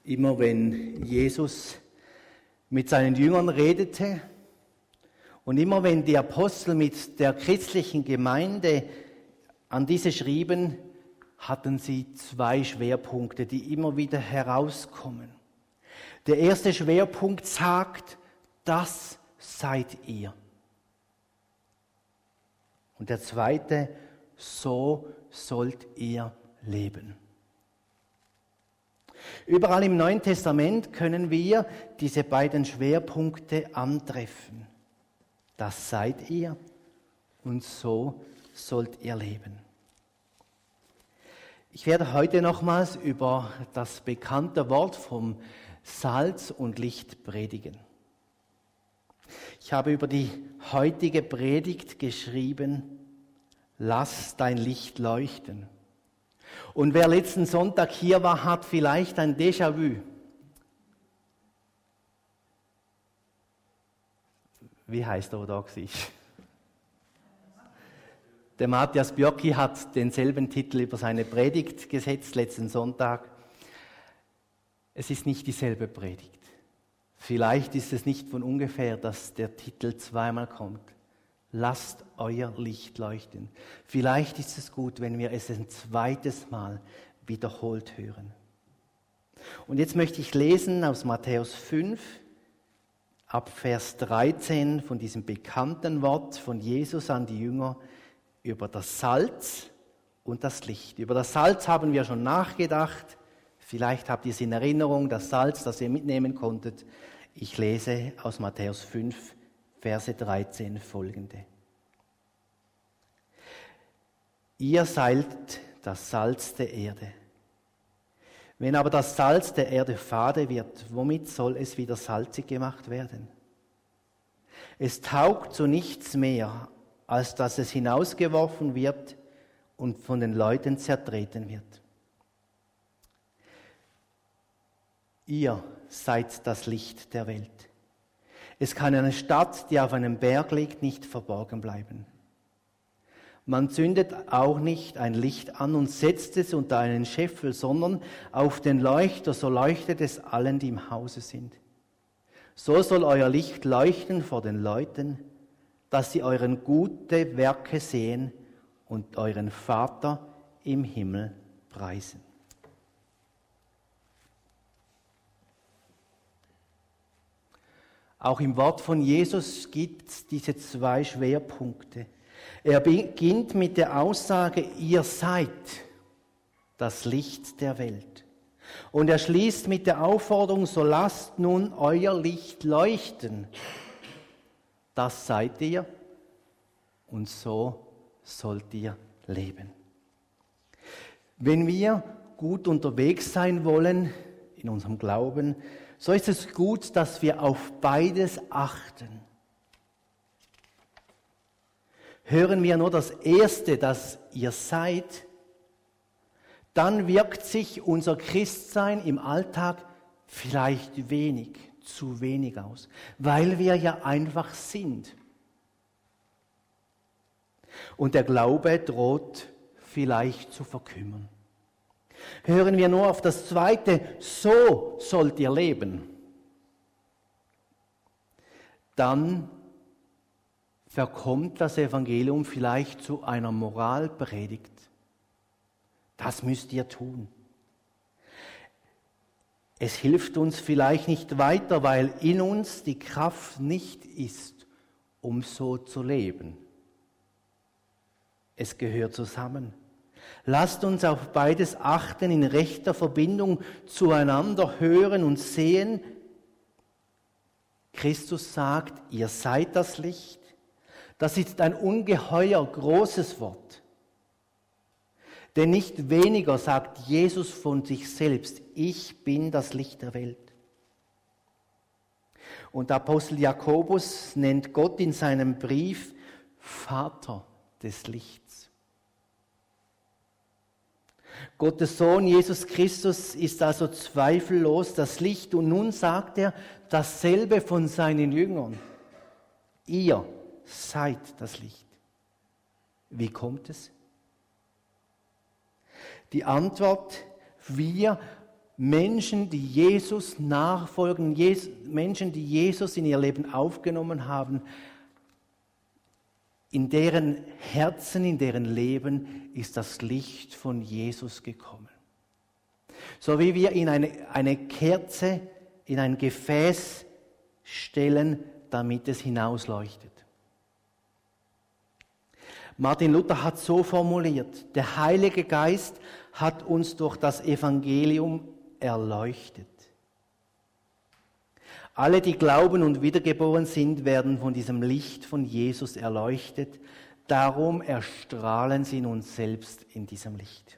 Immer wenn Jesus mit seinen Jüngern redete und immer wenn die Apostel mit der christlichen Gemeinde an diese schrieben, hatten sie zwei Schwerpunkte, die immer wieder herauskommen. Der erste Schwerpunkt sagt, das seid ihr. Und der zweite, so sollt ihr leben. Überall im Neuen Testament können wir diese beiden Schwerpunkte antreffen. Das seid ihr und so sollt ihr leben. Ich werde heute nochmals über das bekannte Wort vom Salz und Licht predigen. Ich habe über die heutige Predigt geschrieben, lass dein Licht leuchten. Und wer letzten Sonntag hier war, hat vielleicht ein Déjà-vu. Wie heißt er, wo da war? Der Matthias Björki hat denselben Titel über seine Predigt gesetzt letzten Sonntag. Es ist nicht dieselbe Predigt. Vielleicht ist es nicht von ungefähr, dass der Titel zweimal kommt. Lasst euer Licht leuchten. Vielleicht ist es gut, wenn wir es ein zweites Mal wiederholt hören. Und jetzt möchte ich lesen aus Matthäus 5, ab Vers 13 von diesem bekannten Wort von Jesus an die Jünger über das Salz und das Licht. Über das Salz haben wir schon nachgedacht. Vielleicht habt ihr es in Erinnerung, das Salz, das ihr mitnehmen konntet. Ich lese aus Matthäus 5, Verse 13 folgende. Ihr seid das Salz der Erde. Wenn aber das Salz der Erde fade wird, womit soll es wieder salzig gemacht werden? Es taugt zu nichts mehr, als dass es hinausgeworfen wird und von den Leuten zertreten wird. Ihr seid das Licht der Welt. Es kann eine Stadt, die auf einem Berg liegt, nicht verborgen bleiben. Man zündet auch nicht ein Licht an und setzt es unter einen Scheffel, sondern auf den Leuchter, so leuchtet es allen, die im Hause sind. So soll euer Licht leuchten vor den Leuten, dass sie euren gute Werke sehen und euren Vater im Himmel preisen. Auch im Wort von Jesus gibt es diese zwei Schwerpunkte. Er beginnt mit der Aussage, ihr seid das Licht der Welt. Und er schließt mit der Aufforderung, so lasst nun euer Licht leuchten. Das seid ihr und so sollt ihr leben. Wenn wir gut unterwegs sein wollen in unserem Glauben, so ist es gut, dass wir auf beides achten. Hören wir nur das Erste, das ihr seid, dann wirkt sich unser Christsein im Alltag vielleicht zu wenig aus, weil wir ja einfach sind. Und der Glaube droht vielleicht zu verkümmern. Hören wir nur auf das Zweite, so sollt ihr leben, dann verkommt das Evangelium vielleicht zu einer Moralpredigt. Das müsst ihr tun. Es hilft uns vielleicht nicht weiter, weil in uns die Kraft nicht ist, um so zu leben. Es gehört zusammen. Lasst uns auf beides achten, in rechter Verbindung zueinander hören und sehen. Christus sagt, ihr seid das Licht. Das ist ein ungeheuer großes Wort. Denn nicht weniger sagt Jesus von sich selbst, ich bin das Licht der Welt. Und der Apostel Jakobus nennt Gott in seinem Brief Vater des Lichts. Gottes Sohn Jesus Christus ist also zweifellos das Licht und nun sagt er dasselbe von seinen Jüngern. Ihr seid das Licht. Wie kommt es? Die Antwort, wir Menschen, die Jesus nachfolgen, Menschen, die Jesus in ihr Leben aufgenommen haben, in deren Herzen, in deren Leben ist das Licht von Jesus gekommen. So wie wir in eine Kerze in ein Gefäß stellen, damit es hinausleuchtet. Martin Luther hat so formuliert: Der Heilige Geist hat uns durch das Evangelium erleuchtet. Alle, die glauben und wiedergeboren sind, werden von diesem Licht von Jesus erleuchtet. Darum erstrahlen sie nun selbst in diesem Licht.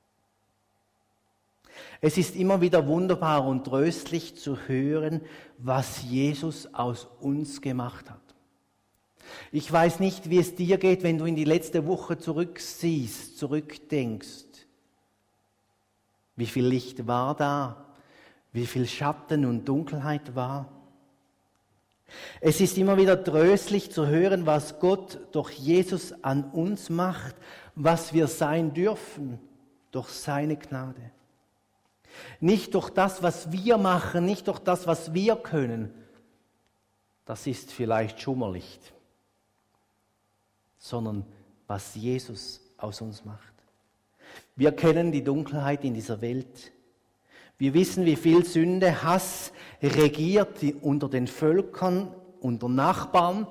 Es ist immer wieder wunderbar und tröstlich zu hören, was Jesus aus uns gemacht hat. Ich weiß nicht, wie es dir geht, wenn du in die letzte Woche zurücksiehst, zurückdenkst. Wie viel Licht war da? Wie viel Schatten und Dunkelheit war? Es ist immer wieder tröstlich zu hören, was Gott durch Jesus an uns macht, was wir sein dürfen durch seine Gnade. Nicht durch das, was wir machen, nicht durch das, was wir können. Das ist vielleicht Schummerlicht, sondern was Jesus aus uns macht. Wir kennen die Dunkelheit in dieser Welt. Wir wissen, wie viel Sünde, Hass regiert unter den Völkern, unter Nachbarn.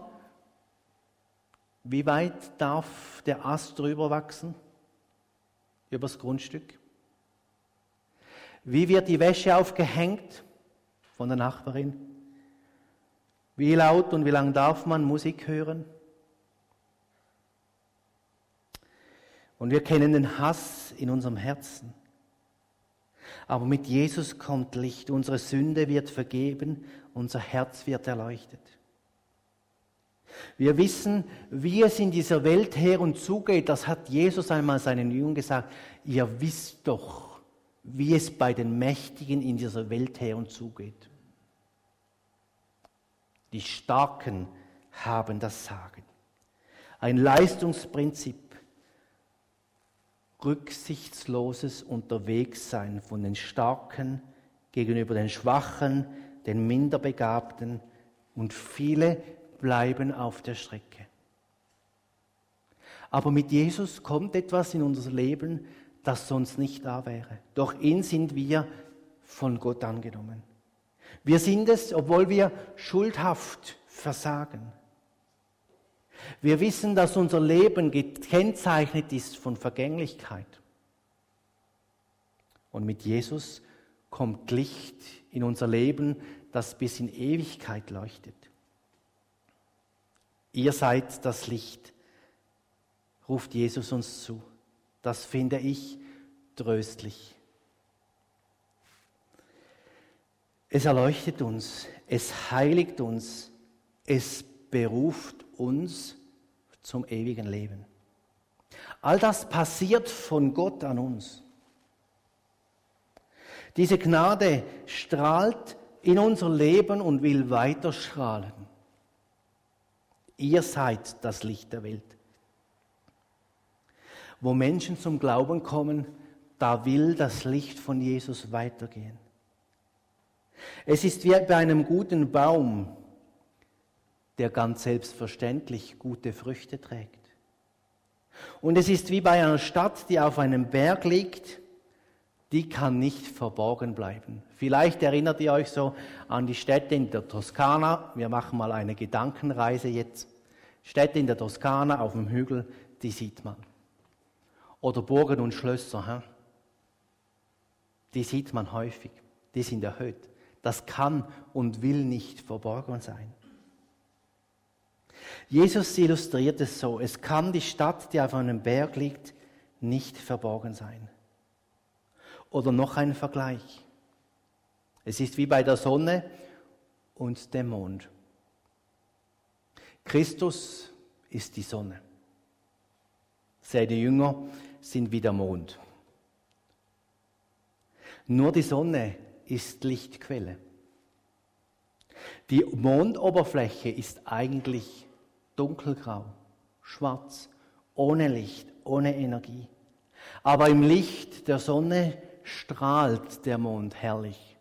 Wie weit darf der Ast drüber wachsen? Übers Grundstück? Wie wird die Wäsche aufgehängt von der Nachbarin? Wie laut und wie lang darf man Musik hören? Und wir kennen den Hass in unserem Herzen. Aber mit Jesus kommt Licht, unsere Sünde wird vergeben, unser Herz wird erleuchtet. Wir wissen, wie es in dieser Welt her und zugeht. Das hat Jesus einmal seinen Jüngern gesagt. Ihr wisst doch, wie es bei den Mächtigen in dieser Welt her und zugeht. Die Starken haben das Sagen. Ein Leistungsprinzip. Rücksichtsloses Unterwegssein von den Starken gegenüber den Schwachen, den Minderbegabten, und viele bleiben auf der Strecke. Aber mit Jesus kommt etwas in unser Leben, das sonst nicht da wäre. Durch ihn sind wir von Gott angenommen. Wir sind es, obwohl wir schuldhaft versagen. Wir wissen, dass unser Leben gekennzeichnet ist von Vergänglichkeit. Und mit Jesus kommt Licht in unser Leben, das bis in Ewigkeit leuchtet. Ihr seid das Licht, ruft Jesus uns zu. Das finde ich tröstlich. Es erleuchtet uns, es heiligt uns, es beruft uns zum ewigen Leben. All das passiert von Gott an uns. Diese Gnade strahlt in unser Leben und will weiter strahlen. Ihr seid das Licht der Welt. Wo Menschen zum Glauben kommen, da will das Licht von Jesus weitergehen. Es ist wie bei einem guten Baum, der ganz selbstverständlich gute Früchte trägt. Und es ist wie bei einer Stadt, die auf einem Berg liegt, die kann nicht verborgen bleiben. Vielleicht erinnert ihr euch so an die Städte in der Toskana. Wir machen mal eine Gedankenreise jetzt. Städte in der Toskana auf dem Hügel, die sieht man. Oder Burgen und Schlösser, die sieht man häufig. Die sind erhöht. Das kann und will nicht verborgen sein. Jesus illustriert es so: Es kann die Stadt, die auf einem Berg liegt, nicht verborgen sein. Oder noch ein Vergleich. Es ist wie bei der Sonne und dem Mond. Christus ist die Sonne. Seine Jünger sind wie der Mond. Nur die Sonne ist Lichtquelle. Die Mondoberfläche ist eigentlich dunkelgrau, schwarz, ohne Licht, ohne Energie. Aber im Licht der Sonne strahlt der Mond herrlich.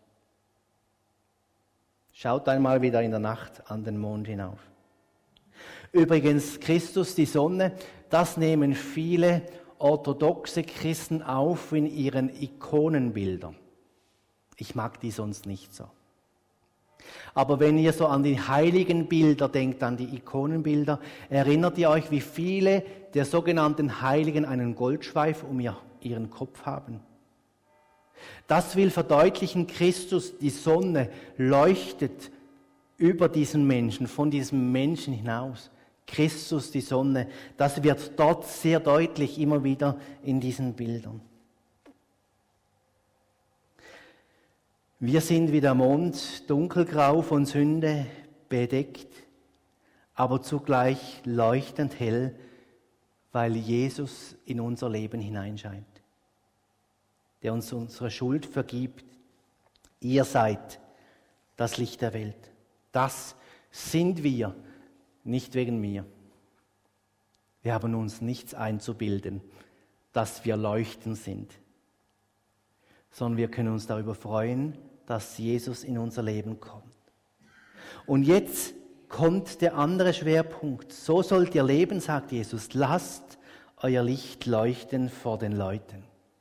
Schaut einmal wieder in der Nacht an den Mond hinauf. Übrigens, Christus, die Sonne, das nehmen viele orthodoxe Christen auf in ihren Ikonenbildern. Ich mag die sonst nicht so. Aber wenn ihr so an die heiligen Bilder denkt, an die Ikonenbilder, erinnert ihr euch, wie viele der sogenannten Heiligen einen Goldschweif um ihren Kopf haben? Das will verdeutlichen, Christus, die Sonne, leuchtet über diesen Menschen, von diesem Menschen hinaus. Christus, die Sonne, das wird dort sehr deutlich immer wieder in diesen Bildern. Wir sind wie der Mond, dunkelgrau von Sünde bedeckt, aber zugleich leuchtend hell, weil Jesus in unser Leben hineinscheint, der uns unsere Schuld vergibt. Ihr seid das Licht der Welt. Das sind wir, nicht wegen mir. Wir haben uns nichts einzubilden, dass wir leuchtend sind, sondern wir können uns darüber freuen, dass Jesus in unser Leben kommt. Und jetzt kommt der andere Schwerpunkt. So sollt ihr leben, sagt Jesus. Lasst euer Licht leuchten vor den Leuten.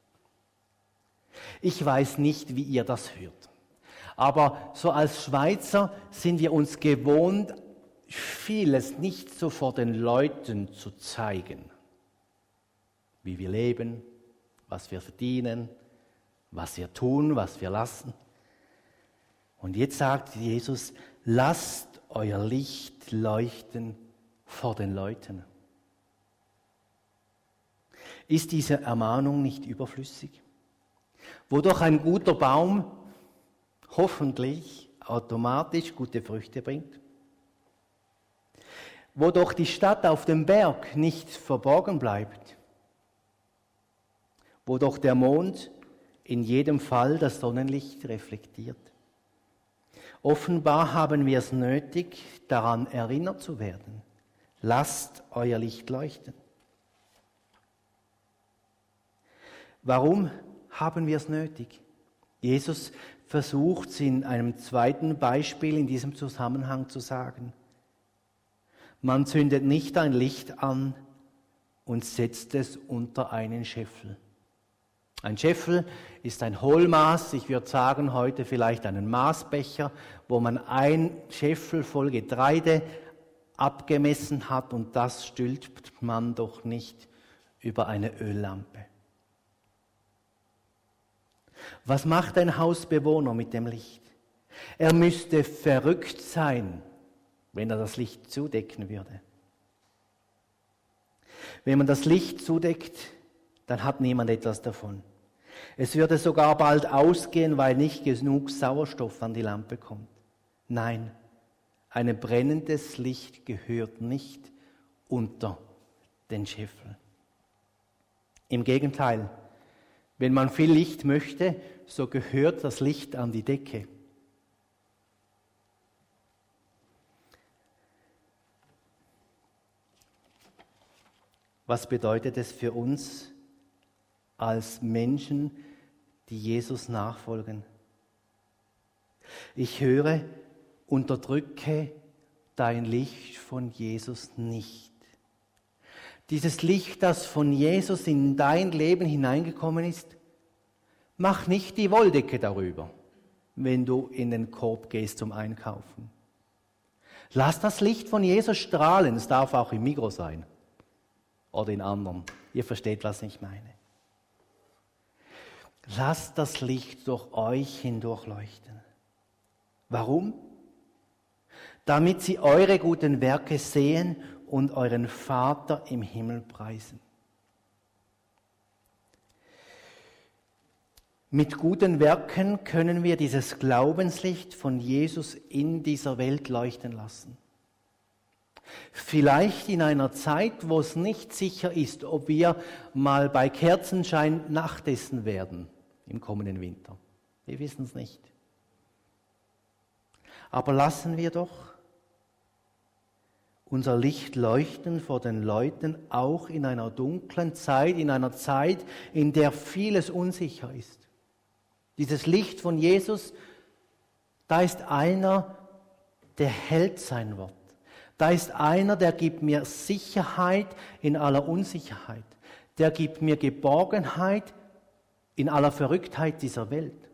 Ich weiß nicht, wie ihr das hört. Aber so als Schweizer sind wir uns gewohnt, vieles nicht so vor den Leuten zu zeigen. Wie wir leben, was wir verdienen, was wir tun, was wir lassen. Und jetzt sagt Jesus, lasst euer Licht leuchten vor den Leuten. Ist diese Ermahnung nicht überflüssig? Wo doch ein guter Baum hoffentlich automatisch gute Früchte bringt? Wo doch die Stadt auf dem Berg nicht verborgen bleibt? Wo doch der Mond in jedem Fall das Sonnenlicht reflektiert? Offenbar haben wir es nötig, daran erinnert zu werden. Lasst euer Licht leuchten. Warum haben wir es nötig? Jesus versucht es in einem zweiten Beispiel in diesem Zusammenhang zu sagen. Man zündet nicht ein Licht an und setzt es unter einen Scheffel. Ein Scheffel ist ein Hohlmaß, ich würde sagen heute vielleicht einen Maßbecher, wo man ein Scheffel voll Getreide abgemessen hat und das stülpt man doch nicht über eine Öllampe. Was macht ein Hausbewohner mit dem Licht? Er müsste verrückt sein, wenn er das Licht zudecken würde. Wenn man das Licht zudeckt, dann hat niemand etwas davon. Es würde sogar bald ausgehen, weil nicht genug Sauerstoff an die Lampe kommt. Nein, ein brennendes Licht gehört nicht unter den Scheffel. Im Gegenteil, wenn man viel Licht möchte, so gehört das Licht an die Decke. Was bedeutet es für uns als Menschen, die Jesus nachfolgen? Ich höre, unterdrücke dein Licht von Jesus nicht. Dieses Licht, das von Jesus in dein Leben hineingekommen ist, mach nicht die Wolldecke darüber, wenn du in den Korb gehst zum Einkaufen. Lass das Licht von Jesus strahlen, es darf auch im Migros sein oder in anderen. Ihr versteht, was ich meine. Lasst das Licht durch euch hindurch leuchten. Warum? Damit sie eure guten Werke sehen und euren Vater im Himmel preisen. Mit guten Werken können wir dieses Glaubenslicht von Jesus in dieser Welt leuchten lassen. Vielleicht in einer Zeit, wo es nicht sicher ist, ob wir mal bei Kerzenschein Nachtessen werden im kommenden Winter. Wir wissen es nicht. Aber lassen wir doch unser Licht leuchten vor den Leuten, auch in einer dunklen Zeit, in einer Zeit, in der vieles unsicher ist. Dieses Licht von Jesus, da ist einer, der hält sein Wort. Da ist einer, der gibt mir Sicherheit in aller Unsicherheit. Der gibt mir Geborgenheit in aller Verrücktheit dieser Welt.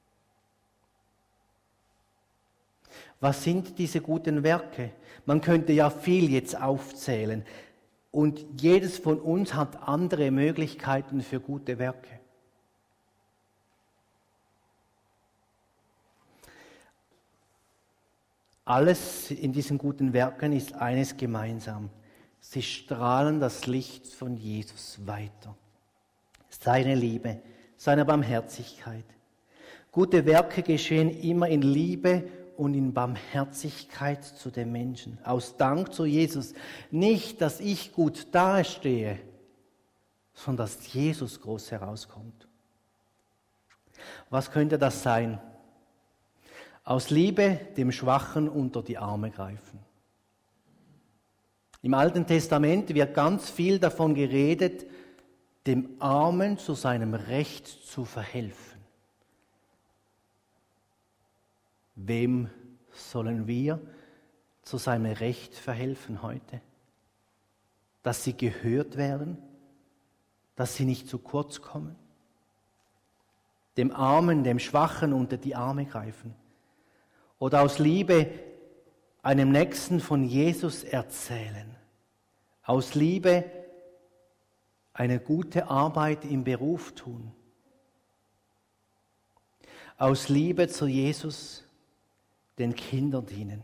Was sind diese guten Werke? Man könnte ja viel jetzt aufzählen. Und jedes von uns hat andere Möglichkeiten für gute Werke. Alles in diesen guten Werken ist eines gemeinsam. Sie strahlen das Licht von Jesus weiter. Seine Liebe, seine Barmherzigkeit. Gute Werke geschehen immer in Liebe und in Barmherzigkeit zu den Menschen. Aus Dank zu Jesus. Nicht, dass ich gut dastehe, sondern dass Jesus groß herauskommt. Was könnte das sein? Aus Liebe dem Schwachen unter die Arme greifen. Im Alten Testament wird ganz viel davon geredet, dem Armen zu seinem Recht zu verhelfen. Wem sollen wir zu seinem Recht verhelfen heute? Dass sie gehört werden, dass sie nicht zu kurz kommen. Dem Armen, dem Schwachen unter die Arme greifen. Oder aus Liebe einem Nächsten von Jesus erzählen. Aus Liebe eine gute Arbeit im Beruf tun. Aus Liebe zu Jesus den Kindern dienen.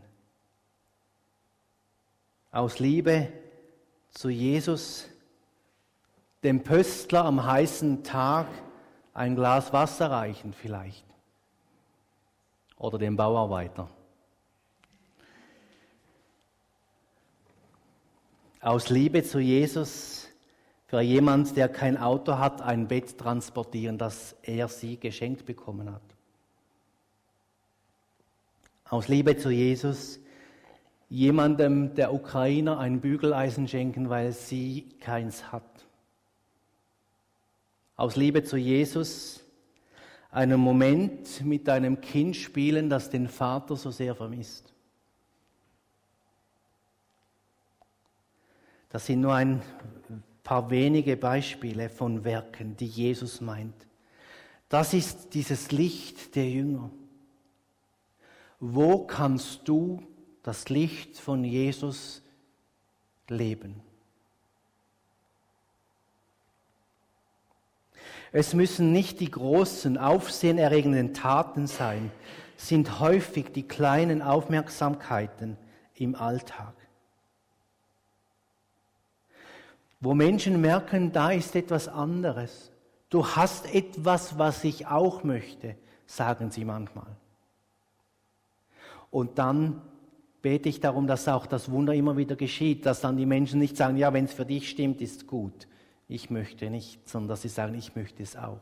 Aus Liebe zu Jesus dem Pöstler am heißen Tag ein Glas Wasser reichen vielleicht. Oder dem Bauarbeiter. Aus Liebe zu Jesus für jemand, der kein Auto hat, ein Bett transportieren, das er sie geschenkt bekommen hat. Aus Liebe zu Jesus jemandem der Ukrainer ein Bügeleisen schenken, weil sie keins hat. Aus Liebe zu Jesus einen Moment mit einem Kind spielen, das den Vater so sehr vermisst. Das sind nur ein paar wenige Beispiele von Werken, die Jesus meint. Das ist dieses Licht der Jünger. Wo kannst du das Licht von Jesus leben? Es müssen nicht die großen, aufsehenerregenden Taten sein, sind häufig die kleinen Aufmerksamkeiten im Alltag. Wo Menschen merken, da ist etwas anderes. Du hast etwas, was ich auch möchte, sagen sie manchmal. Und dann bete ich darum, dass auch das Wunder immer wieder geschieht, dass dann die Menschen nicht sagen, ja, wenn es für dich stimmt, ist gut. Ich möchte nicht, sondern dass sie sagen, ich möchte es auch.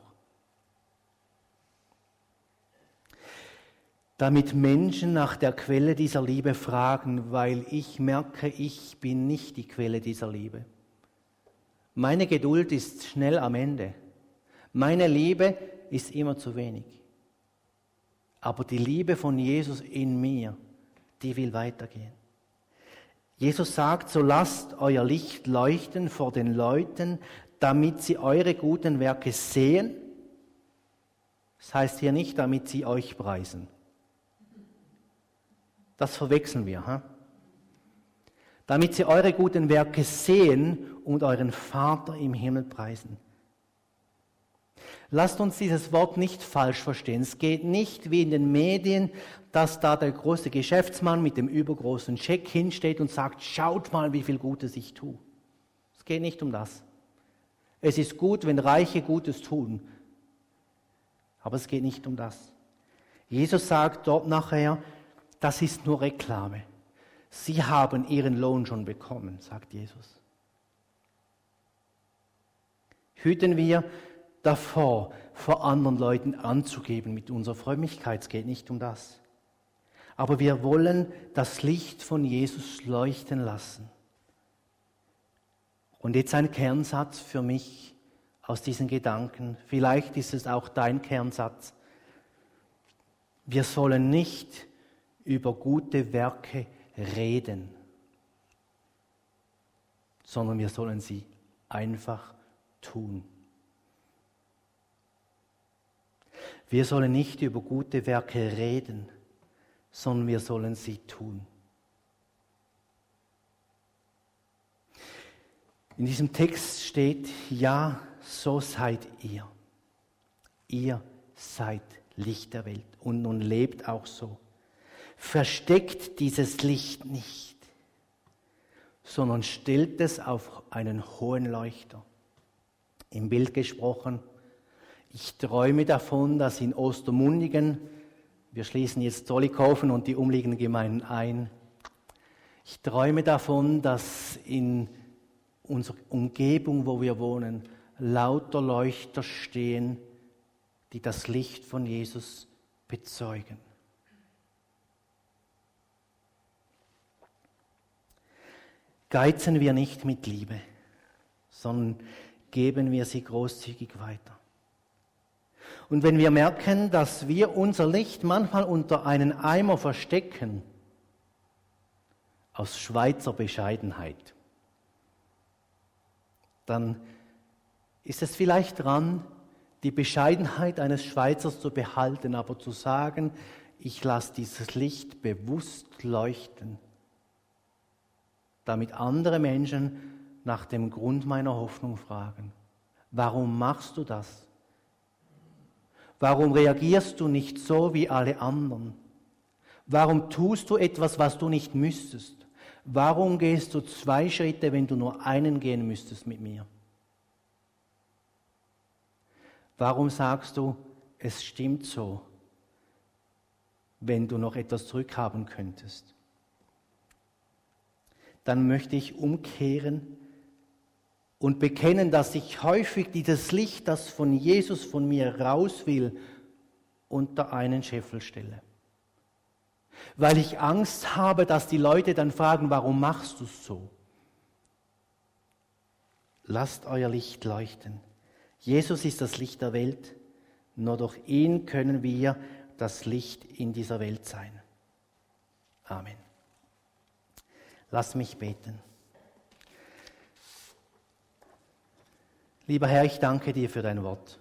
Damit Menschen nach der Quelle dieser Liebe fragen, weil ich merke, ich bin nicht die Quelle dieser Liebe. Meine Geduld ist schnell am Ende. Meine Liebe ist immer zu wenig. Aber die Liebe von Jesus in mir, die will weitergehen. Jesus sagt, so lasst euer Licht leuchten vor den Leuten, damit sie eure guten Werke sehen. Das heißt hier nicht, damit sie euch preisen. Das verwechseln wir. Damit sie eure guten Werke sehen und euren Vater im Himmel preisen. Lasst uns dieses Wort nicht falsch verstehen. Es geht nicht wie in den Medien, dass da der große Geschäftsmann mit dem übergroßen Scheck hinsteht und sagt, schaut mal, wie viel Gutes ich tue. Es geht nicht um das. Es ist gut, wenn Reiche Gutes tun. Aber es geht nicht um das. Jesus sagt dort nachher, das ist nur Reklame. Sie haben ihren Lohn schon bekommen, sagt Jesus. Hüten wir davor, vor anderen Leuten anzugeben mit unserer Frömmigkeit. Es geht nicht um das. Aber wir wollen das Licht von Jesus leuchten lassen. Und jetzt ein Kernsatz für mich aus diesen Gedanken. Vielleicht ist es auch dein Kernsatz. Wir sollen nicht über gute Werke reden, sondern wir sollen sie einfach tun. Wir sollen nicht über gute Werke reden, sondern wir sollen sie tun. In diesem Text steht, ja, so seid ihr. Ihr seid Licht der Welt und nun lebt auch so. Versteckt dieses Licht nicht, sondern stellt es auf einen hohen Leuchter. Im Bild gesprochen, ich träume davon, dass in Ostermundigen, wir schließen jetzt Zollikofen und die umliegenden Gemeinden ein, ich träume davon, dass in unserer Umgebung, wo wir wohnen, lauter Leuchter stehen, die das Licht von Jesus bezeugen. Geizen wir nicht mit Liebe, sondern geben wir sie großzügig weiter. Und wenn wir merken, dass wir unser Licht manchmal unter einen Eimer verstecken, aus Schweizer Bescheidenheit, dann ist es vielleicht dran, die Bescheidenheit eines Schweizers zu behalten, aber zu sagen, ich lasse dieses Licht bewusst leuchten, damit andere Menschen nach dem Grund meiner Hoffnung fragen. Warum machst du das? Warum reagierst du nicht so wie alle anderen? Warum tust du etwas, was du nicht müsstest? Warum gehst du 2 Schritte, wenn du nur einen gehen müsstest mit mir? Warum sagst du, es stimmt so, wenn du noch etwas zurückhaben könntest? Dann möchte ich umkehren und bekennen, dass ich häufig dieses Licht, das von Jesus von mir raus will, unter einen Scheffel stelle. Weil ich Angst habe, dass die Leute dann fragen, warum machst du es so? Lasst euer Licht leuchten. Jesus ist das Licht der Welt, nur durch ihn können wir das Licht in dieser Welt sein. Amen. Lass mich beten. Lieber Herr, ich danke dir für dein Wort.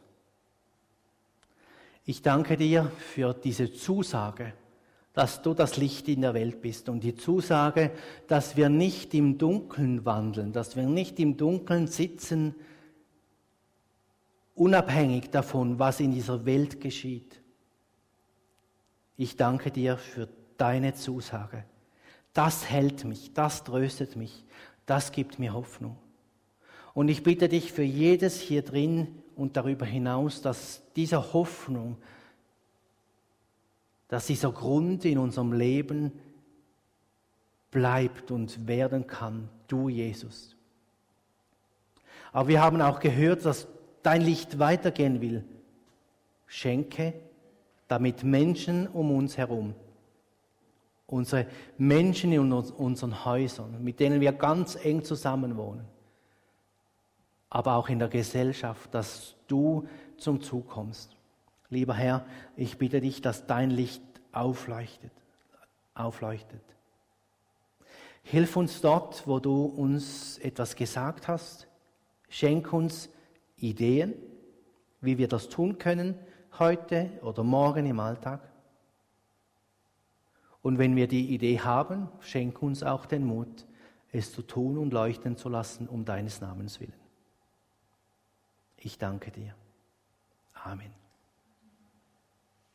Ich danke dir für diese Zusage, dass du das Licht in der Welt bist und die Zusage, dass wir nicht im Dunkeln wandeln, dass wir nicht im Dunkeln sitzen, unabhängig davon, was in dieser Welt geschieht. Ich danke dir für deine Zusage. Das hält mich, das tröstet mich, das gibt mir Hoffnung. Und ich bitte dich für jedes hier drin und darüber hinaus, dass diese Hoffnung, dass dieser Grund in unserem Leben bleibt und werden kann, du Jesus. Aber wir haben auch gehört, dass dein Licht weitergehen will. Schenke, damit Menschen um uns herum, unsere Menschen in unseren Häusern, mit denen wir ganz eng zusammenwohnen, aber auch in der Gesellschaft, dass du zum Zug kommst. Lieber Herr, ich bitte dich, dass dein Licht aufleuchtet. Hilf uns dort, wo du uns etwas gesagt hast. Schenk uns Ideen, wie wir das tun können, heute oder morgen im Alltag. Und wenn wir die Idee haben, schenk uns auch den Mut, es zu tun und leuchten zu lassen, um deines Namens willen. Ich danke dir. Amen.